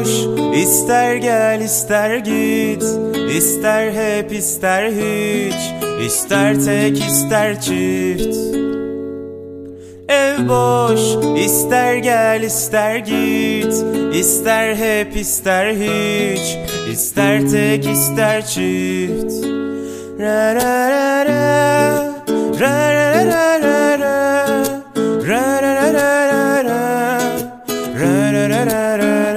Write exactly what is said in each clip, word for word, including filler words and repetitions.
boş, ister gel ister git, ister hep ister hiç, ister tek ister çift. Ev boş, ister gel ister git, ister hep ister hiç, ister tek ister çift. Ra ra ra ra, ra ra ra ra ra, ra ra ra ra ra, ra ra ra ra ra,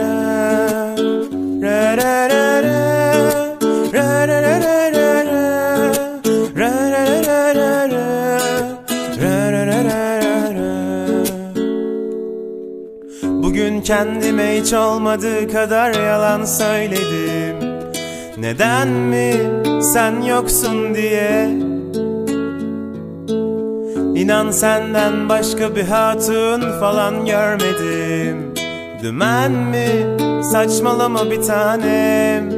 ra ra ra ra, ra ra ra ra ra, ra ra ra ra ra, ra ra ra ra ra. Bugün kendime hiç olmadığı kadar yalan söyledim. Neden mi? Sen yoksun diye. İnan senden başka bir hatun falan görmedim. Dümen mi? Saçmalama bir tanem.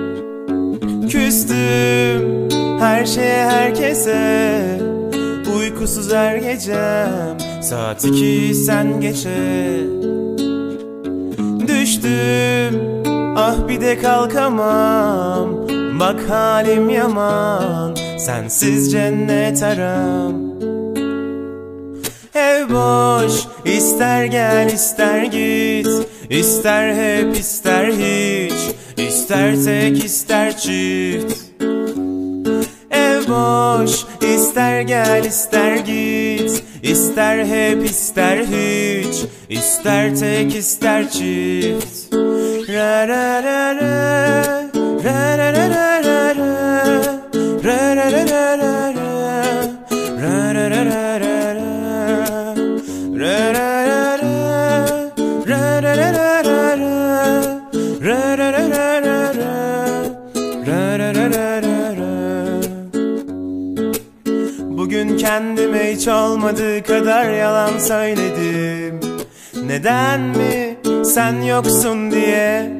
Küstüm her şeye herkese. Uykusuz her gecem, saat iki sen geçe. Düştüm, ah bir de kalkamam. Bak halim yaman, sensiz cennet aram. Ev boş, ister gel ister git, ister hep ister hiç, ister tek ister çift. Ev boş, ister gel ister git, ister hep ister hiç, ister tek ister çift. Ra ra ra ra, ra ra ra ra ra, ra ra ra ra ra, ra ra ra ra ra, ra ra ra ra, ra ra ra ra ra, ra ra ra ra ra, ra ra ra ra ra. Bugün kendime hiç olmadığı kadar yalan söyledim. Neden mi? Sen yoksun diye.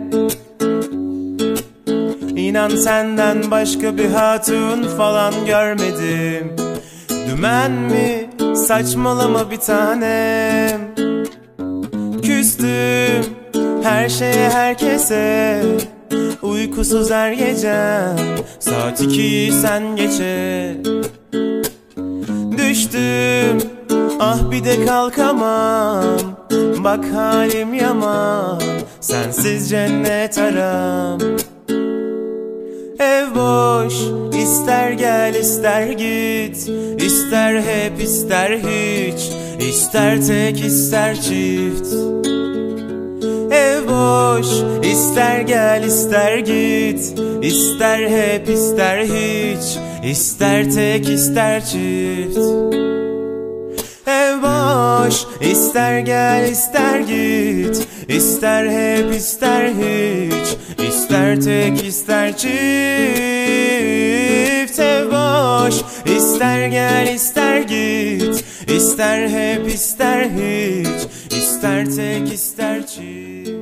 İnan senden başka bir hatun falan görmedim. Dümen mi? Saçmalama bir tanem. Küstüm her şeye herkese. Uykusuz her gecem, saat iki sen geçe. Düştüm, ah bir de kalkamam. Bak halim yaman, sensiz cennet aram. Ev boş, ister gel ister git, ister hep ister hiç, ister tek ister çift. Ev boş, ister gel ister git, ister hep ister hiç, ister tek ister çift. Ev boş, ister gel ister git, ister hep ister hiç, ister tek ister çift. Ev boş, ister gel ister git, ister hep ister hiç, ister tek ister çift.